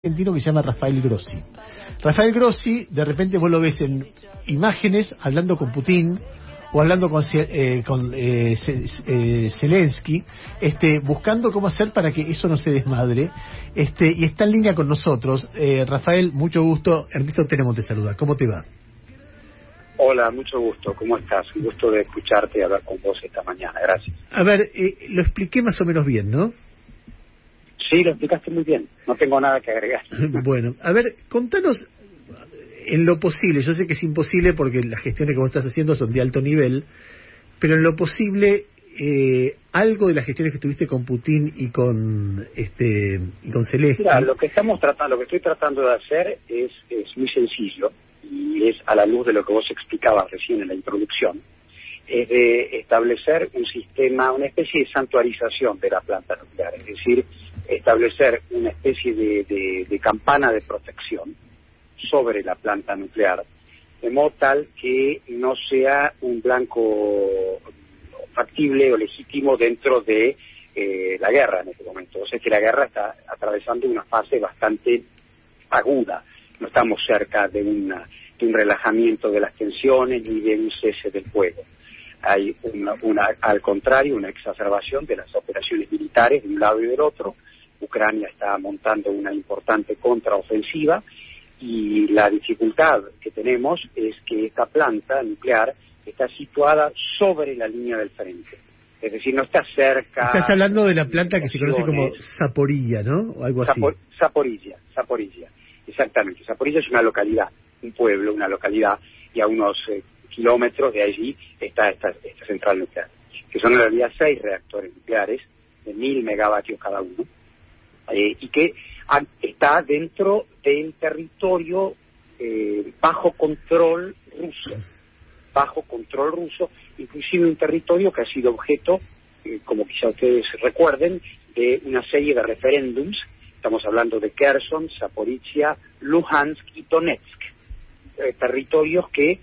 argentino que se llama Rafael Grossi. Rafael Grossi, de repente vos lo ves en imágenes hablando con Putin o hablando con Zelensky, buscando cómo hacer para que eso no se desmadre, y está en línea con nosotros. Rafael, mucho gusto. Ernesto Tenemos te saluda. ¿Cómo te va? Hola, mucho gusto. ¿Cómo estás? Un gusto de escucharte y hablar con vos esta mañana. Gracias. A ver, lo expliqué más o menos bien, ¿no? Sí, lo explicaste muy bien. No tengo nada que agregar. Bueno, a ver, contanos en lo posible. Yo sé que es imposible porque las gestiones que vos estás haciendo son de alto nivel, pero en lo posible, algo de las gestiones que tuviste con Putin y con Zelensky. Mira, lo que estoy tratando de hacer es muy sencillo y es a la luz de lo que vos explicabas recién en la introducción. Es de establecer un sistema, una especie de santuarización de la planta nuclear, es decir, establecer una especie de campana de protección sobre la planta nuclear, de modo tal que no sea un blanco factible o legítimo dentro de la guerra en este momento. O sea que la guerra está atravesando una fase bastante aguda, no estamos cerca de un relajamiento de las tensiones ni de un cese del fuego. Hay al contrario, una exacerbación de las operaciones militares de un lado y del otro. Ucrania está montando una importante contraofensiva y la dificultad que tenemos es que esta planta nuclear está situada sobre la línea del frente. Es decir, no está cerca... Estás hablando de la planta que se conoce como Zaporilla, ¿no? O algo así. Zaporilla. Exactamente. Zaporilla es una localidad, un pueblo, una localidad, y a unos kilómetros de allí está esta central nuclear, que son en realidad 6 reactores nucleares de 1000 megavatios cada uno, y que está dentro del territorio bajo control ruso, inclusive un territorio que ha sido objeto, como quizá ustedes recuerden, de una serie de referéndums. Estamos hablando de Kherson, Zaporizhia, Luhansk y Donetsk, territorios que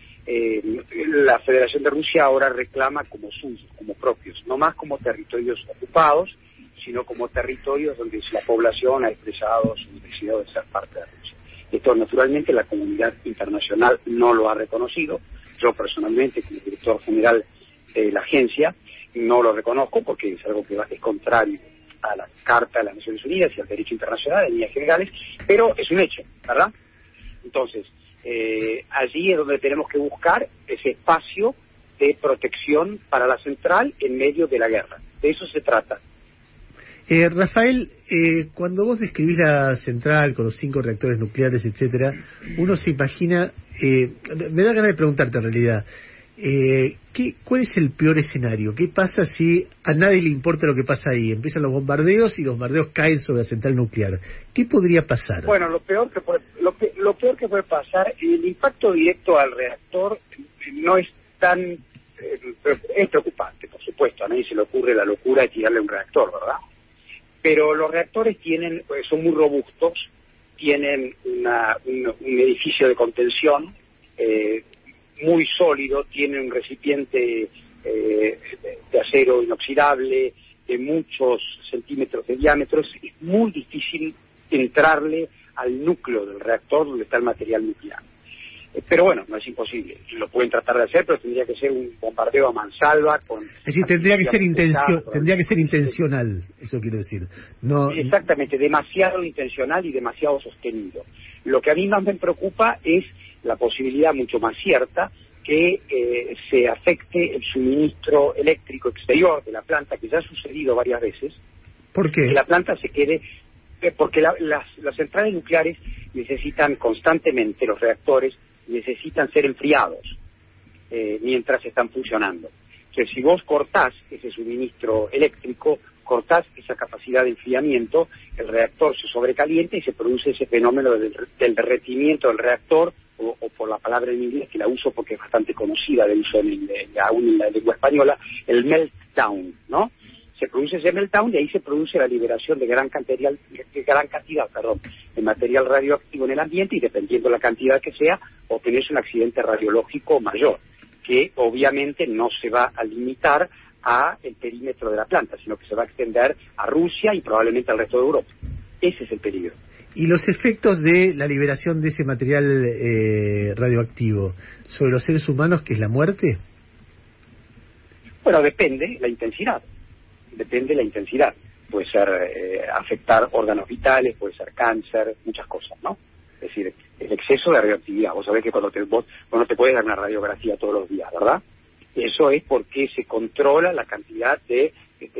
la Federación de Rusia ahora reclama como suyos, como propios, no más como territorios ocupados, sino como territorios donde la población ha expresado su deseo de ser parte de Rusia. Esto, naturalmente, la comunidad internacional no lo ha reconocido. Yo, personalmente, como director general de la agencia, no lo reconozco porque es algo que es contrario a la Carta de las Naciones Unidas y al derecho internacional en líneas generales, pero es un hecho, ¿verdad? Entonces, allí es donde tenemos que buscar ese espacio de protección para la central en medio de la guerra. De eso se trata. Rafael, cuando vos describís la central con los 5 reactores nucleares, etcétera, uno se imagina, me da ganas de preguntarte en realidad, ¿cuál es el peor escenario? ¿Qué pasa si a nadie le importa lo que pasa ahí? Empiezan los bombardeos y los bombardeos caen sobre la central nuclear. ¿Qué podría pasar? Bueno, lo peor que puede pasar, el impacto directo al reactor no es tan... es preocupante, por supuesto. A nadie se le ocurre la locura de tirarle un reactor, ¿verdad? Pero los reactores son muy robustos, tienen un edificio de contención muy sólido, tienen un recipiente de acero inoxidable de muchos centímetros de diámetro. Es muy difícil entrarle al núcleo del reactor donde está el material nuclear. Pero bueno, no es imposible. Lo pueden tratar de hacer, pero tendría que ser un bombardeo a mansalva. Es decir, tendría que ser intencional, eso quiero decir. No... Exactamente, demasiado intencional y demasiado sostenido. Lo que a mí más me preocupa es la posibilidad mucho más cierta que se afecte el suministro eléctrico exterior de la planta, que ya ha sucedido varias veces. ¿Por qué? Que la planta se quede... porque las centrales nucleares necesitan constantemente, los reactores necesitan ser enfriados mientras están funcionando. Entonces, si vos cortás ese suministro eléctrico, cortás esa capacidad de enfriamiento, el reactor se sobrecalienta y se produce ese fenómeno del derretimiento del reactor, o por la palabra en inglés, que la uso porque es bastante conocida de uso aún en la lengua española, el meltdown, ¿no? Se produce ese meltdown y ahí se produce la liberación de gran cantidad de material radioactivo en el ambiente, y dependiendo de la cantidad que sea, obtenés un accidente radiológico mayor, que obviamente no se va a limitar a el perímetro de la planta, sino que se va a extender a Rusia y probablemente al resto de Europa. Ese es el peligro. ¿Y los efectos de la liberación de ese material radioactivo sobre los seres humanos, que es la muerte? Bueno, depende la intensidad. Puede ser afectar órganos vitales, puede ser cáncer, muchas cosas, ¿no? Es decir, el exceso de radioactividad. Vos sabés que vos no te puedes dar una radiografía todos los días, ¿verdad? Eso es porque se controla la cantidad de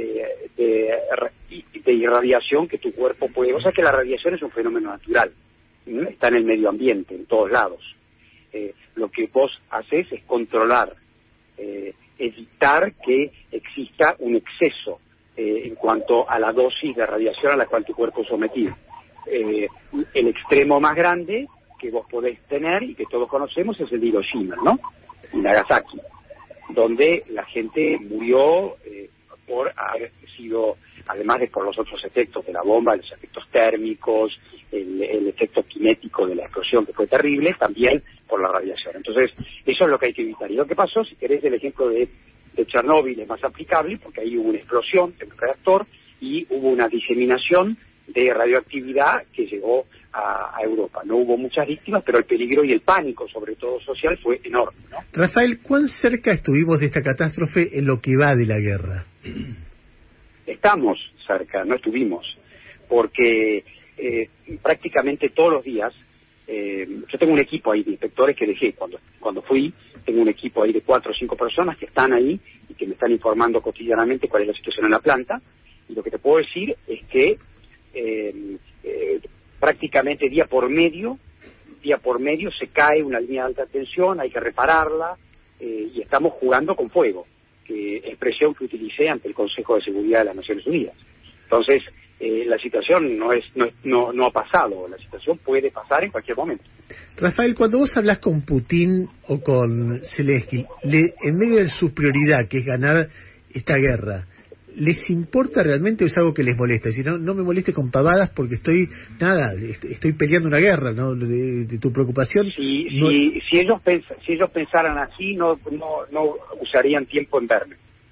irradiación que tu cuerpo puede. O sea que la radiación es un fenómeno natural, ¿no? Está en el medio ambiente, en todos lados. Lo que vos haces es controlar, evitar que exista un exceso en cuanto a la dosis de radiación a la cual tu cuerpo es sometido. El extremo más grande que vos podés tener y que todos conocemos es el de Hiroshima, ¿no? Y Nagasaki, donde la gente murió por haber sido, además de por los otros efectos de la bomba, los efectos térmicos, el efecto cinético de la explosión, que fue terrible, también por la radiación. Entonces, eso es lo que hay que evitar. Y lo que pasó, si querés, el ejemplo de Chernóbil es más aplicable, porque ahí hubo una explosión en un reactor y hubo una diseminación de radioactividad que llegó a Europa. No hubo muchas víctimas, pero el peligro y el pánico, sobre todo social, fue enorme, ¿no? Rafael, ¿cuán cerca estuvimos de esta catástrofe en lo que va de la guerra? Estamos cerca, no estuvimos, porque prácticamente todos los días, yo tengo un equipo ahí de inspectores que dejé cuando fui, tengo un equipo ahí de 4 o 5 personas que están ahí y que me están informando cotidianamente cuál es la situación en la planta, y lo que te puedo decir es que prácticamente día por medio se cae una línea de alta tensión, hay que repararla, y estamos jugando con fuego, expresión que utilicé ante el Consejo de Seguridad de las Naciones Unidas. Entonces, la situación no ha pasado, la situación puede pasar en cualquier momento. Rafael, cuando vos hablas con Putin o con Zelensky, en medio de su prioridad, que es ganar esta guerra, ¿les importa realmente o es algo que les molesta? Si no me moleste con pavadas porque estoy peleando una guerra, ¿no? De tu preocupación. Si ellos pensaran así, no usarían tiempo en verme.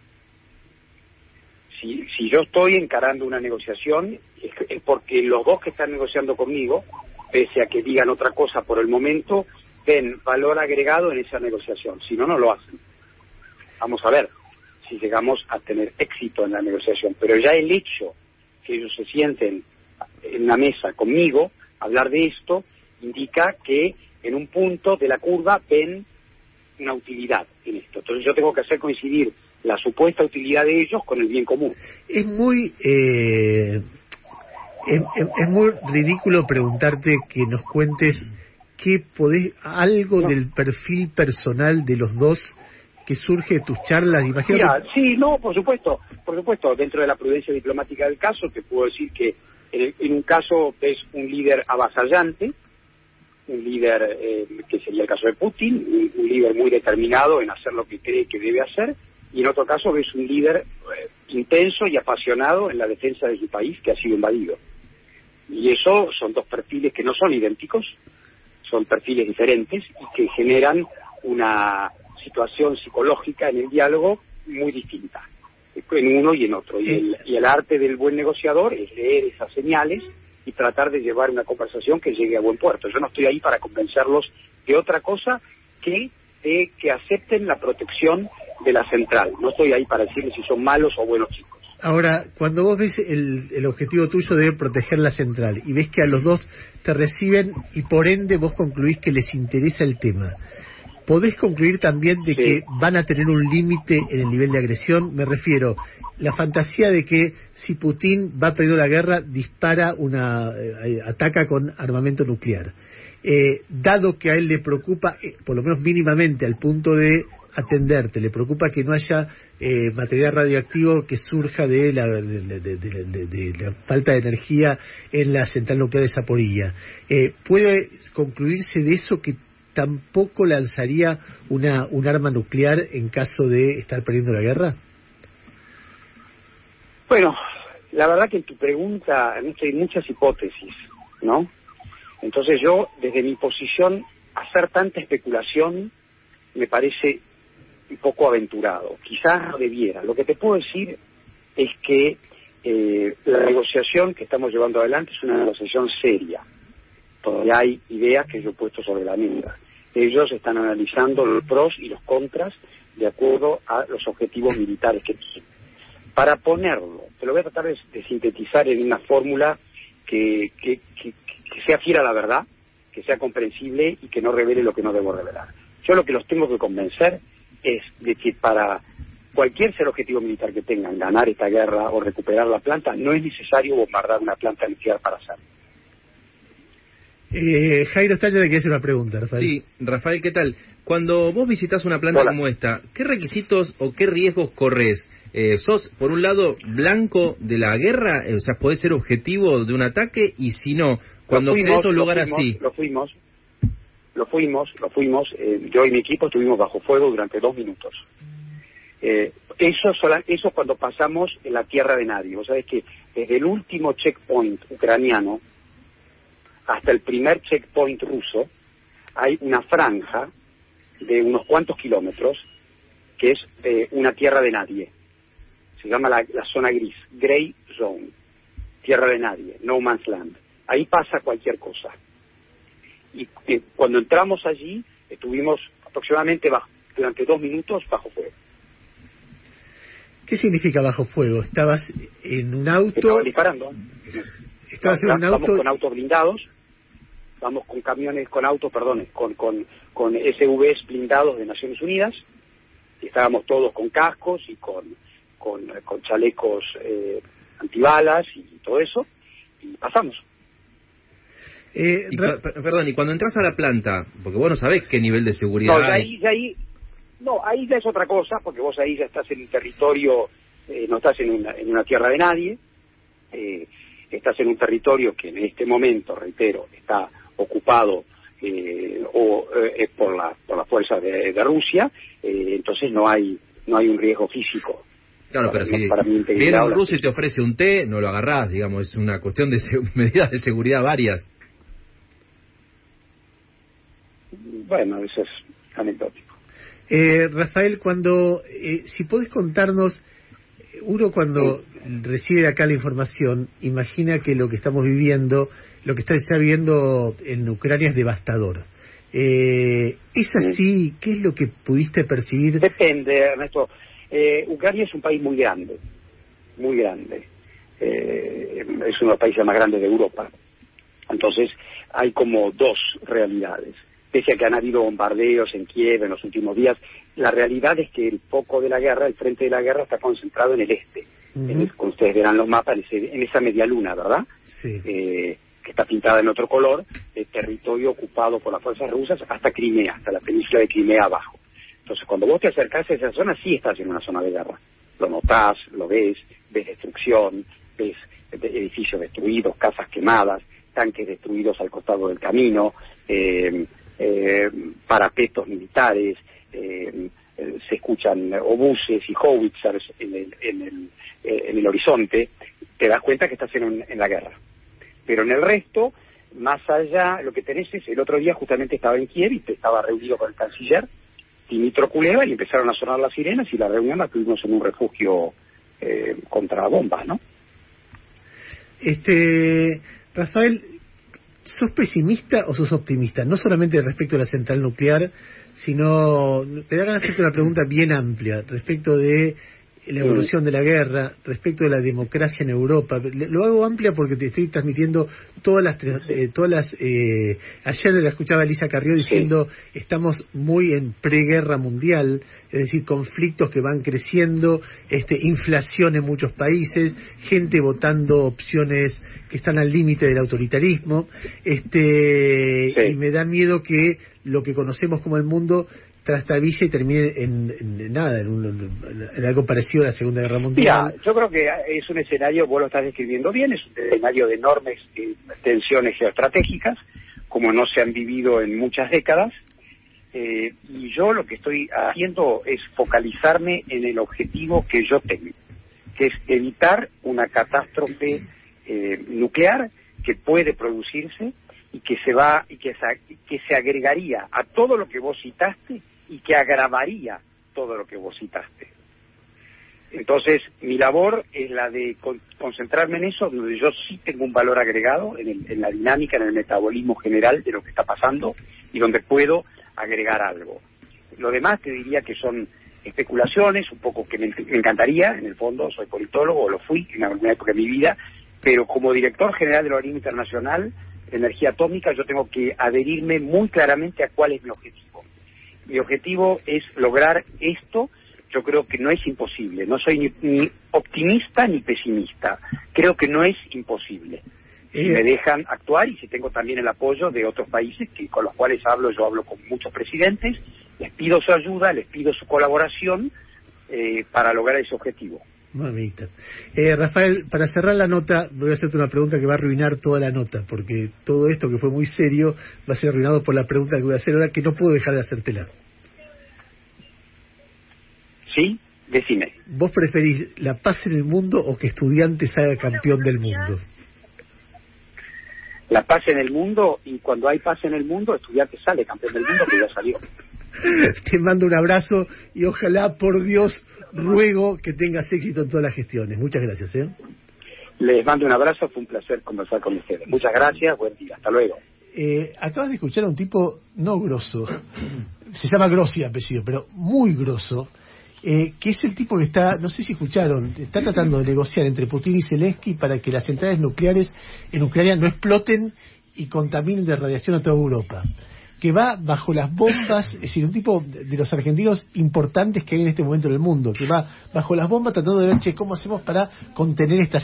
Si yo estoy encarando una negociación, es porque los dos que están negociando conmigo, pese a que digan otra cosa por el momento, ven valor agregado en esa negociación. Si no, no lo hacen. Vamos a ver si llegamos a tener éxito en la negociación. Pero ya el hecho que ellos se sienten en una mesa conmigo, hablar de esto, indica que en un punto de la curva ven una utilidad en esto. Entonces yo tengo que hacer coincidir la supuesta utilidad de ellos con el bien común. Es muy es muy ridículo preguntarte que nos cuentes algo del perfil personal de los dos que surge de tus charlas. Imagino. Mira, sí, no, por supuesto, dentro de la prudencia diplomática del caso, te puedo decir que en un caso es un líder avasallante, un líder que sería el caso de Putin, un líder muy determinado en hacer lo que cree que debe hacer, y en otro caso ves un líder intenso y apasionado en la defensa de su país que ha sido invadido. Y eso son dos perfiles que no son idénticos, son perfiles diferentes y que generan una situación psicológica en el diálogo muy distinta en uno y en otro. Y el arte del buen negociador es leer esas señales y tratar de llevar una conversación que llegue a buen puerto. Yo no estoy ahí para convencerlos de otra cosa que de que acepten la protección de la central. No estoy ahí para decirles si son malos o buenos chicos. Ahora, cuando vos ves el objetivo tuyo de proteger la central y ves que a los dos te reciben y por ende vos concluís que les interesa el tema, ¿podés concluir también de que van a tener un límite en el nivel de agresión? Me refiero, la fantasía de que si Putin va perdiendo la guerra, ataca con armamento nuclear. Dado que a él le preocupa, por lo menos mínimamente al punto de atenderte, le preocupa que no haya material radioactivo que surja de la falta de energía en la central nuclear de Zaporilla. ¿Puede concluirse de eso que tampoco lanzaría un arma nuclear en caso de estar perdiendo la guerra? Bueno, la verdad que en tu pregunta hay muchas hipótesis, ¿no? Entonces yo, desde mi posición, hacer tanta especulación me parece un poco aventurado. Quizás no debiera. Lo que te puedo decir es que La negociación que estamos llevando adelante es una negociación seria. Todavía hay ideas que yo he puesto sobre la mesa. Ellos están analizando los pros y los contras de acuerdo a los objetivos militares que tienen. Para ponerlo, te lo voy a tratar de sintetizar en una fórmula que sea fiel a la verdad, que sea comprensible y que no revele lo que no debo revelar. Yo lo que los tengo que convencer es de que para cualquier ser objetivo militar que tengan, ganar esta guerra o recuperar la planta, no es necesario bombardar una planta nuclear para hacerlo. Jairo Stalla le quiere hacer una pregunta, Rafael. Sí, Rafael, ¿qué tal? Cuando vos visitas una planta como esta, ¿qué requisitos o qué riesgos corres? ¿Sos, por un lado, blanco de la guerra? O sea, ¿podés ser objetivo de un ataque? Y si no, cuando accedes a un lugar así... Lo fuimos. Yo y mi equipo estuvimos bajo fuego durante 2 minutos. Eso cuando pasamos en la tierra de nadie. Vos sabés que desde el último checkpoint ucraniano hasta el primer checkpoint ruso hay una franja de unos cuantos kilómetros que es una tierra de nadie. Se llama la zona gris, Grey Zone, tierra de nadie, no man's land. Ahí pasa cualquier cosa. Y cuando entramos allí estuvimos aproximadamente durante 2 minutos bajo fuego. ¿Qué significa bajo fuego? ¿Estabas en un auto? Estaba disparando. ¿Estabas en un auto? Vamos con autos blindados, vamos con camiones, con SUVs blindados de Naciones Unidas, y estábamos todos con cascos y con chalecos antibalas y todo eso, y pasamos. Perdón, y cuando entras a la planta, porque vos no sabés qué nivel de seguridad hay... Ahí ya es otra cosa, porque vos ahí ya estás en un territorio, no estás en una tierra de nadie, estás en un territorio que en este momento, reitero, está ocupado por las fuerzas de Rusia, entonces no hay un riesgo físico. Claro, pero si viene un ruso y te ofrece un té, no lo agarrás, digamos, es una cuestión de medidas de seguridad varias. Bueno, eso es anecdótico. Rafael, si podés contarnos, uno cuando recibe acá la información, imagina que lo que estamos viviendo, lo que está viviendo en Ucrania es devastador. ¿Es así? ¿Qué es lo que pudiste percibir? Depende, Ernesto. Ucrania es un país muy grande, muy grande. Es uno de los países más grandes de Europa. Entonces, hay como 2 realidades. Pese a que han habido bombardeos en Kiev en los últimos días, la realidad es que el foco de la guerra, el frente de la guerra está concentrado en el este. Como ustedes verán los mapas, en esa media luna, ¿verdad? Sí. Que está pintada en otro color, el territorio ocupado por las fuerzas rusas hasta Crimea, hasta la península de Crimea abajo. Entonces, cuando vos te acercás a esa zona, sí estás en una zona de guerra. Lo notás, lo ves destrucción, ves edificios destruidos, casas quemadas, tanques destruidos al costado del camino, parapetos militares, se escuchan obuses y howitzers en el horizonte. Te das cuenta que estás en la guerra. Pero en el resto, más allá, lo que tenés es, el otro día justamente estaba en Kiev y estaba reunido con el canciller Dmytro Kuleba y empezaron a sonar las sirenas y la reunión la tuvimos en un refugio contra bombas, ¿no? Rafael, ¿sos pesimista o sos optimista? No solamente respecto a la central nuclear, sino, te da ganas de hacerte una pregunta bien amplia respecto de la evolución de la guerra, respecto de la democracia en Europa. Lo hago amplia porque te estoy transmitiendo ayer la escuchaba Elisa Carrió diciendo estamos muy en preguerra mundial, es decir, conflictos que van creciendo, inflación en muchos países, gente votando opciones que están al límite del autoritarismo, y me da miedo que lo que conocemos como el mundo trastabille y termine en algo parecido a la Segunda Guerra Mundial. Mira, yo creo que es un escenario, vos lo estás describiendo bien, es un escenario de enormes tensiones geoestratégicas, como no se han vivido en muchas décadas, y yo lo que estoy haciendo es focalizarme en el objetivo que yo tengo, que es evitar una catástrofe nuclear que puede producirse y que se agregaría a todo lo que vos citaste y que agravaría todo lo que vos citaste. Entonces, mi labor es la de concentrarme en eso, donde yo sí tengo un valor agregado en la dinámica, en el metabolismo general de lo que está pasando y donde puedo agregar algo. Lo demás te diría que son especulaciones, un poco que me encantaría, en el fondo soy politólogo, o lo fui en alguna época de mi vida, pero como director general del Organismo Internacional de Energía Atómica yo tengo que adherirme muy claramente a cuál es mi objetivo. Mi objetivo es lograr esto. Yo creo que no es imposible, no soy ni optimista ni pesimista, creo que no es imposible. Si me dejan actuar y si tengo también el apoyo de otros países con los cuales yo hablo con muchos presidentes, les pido su ayuda, les pido su colaboración para lograr ese objetivo. Mamita. Rafael, para cerrar la nota, voy a hacerte una pregunta que va a arruinar toda la nota, porque todo esto que fue muy serio va a ser arruinado por la pregunta que voy a hacer ahora, que no puedo dejar de hacértela. ¿Sí? Decime. ¿Vos preferís la paz en el mundo o que Estudiantes salga campeón del mundo? La paz en el mundo, y cuando hay paz en el mundo, Estudiantes sale campeón del mundo, que ya salió. Te mando un abrazo y ojalá, por Dios, ruego que tengas éxito en todas las gestiones. Muchas gracias. Les mando un abrazo, fue un placer conversar con ustedes. Muchas gracias, buen día, hasta luego. Acabas de escuchar a un tipo no grosso, se llama Grossi apellido, pero muy grosso, que es el tipo que está, no sé si escucharon, está tratando de negociar entre Putin y Zelensky para que las centrales nucleares en Ucrania no exploten y contaminen de radiación a toda Europa, que va bajo las bombas, es decir, un tipo de los argentinos importantes que hay en este momento en el mundo, que va bajo las bombas tratando de ver, ¿cómo hacemos para contener esta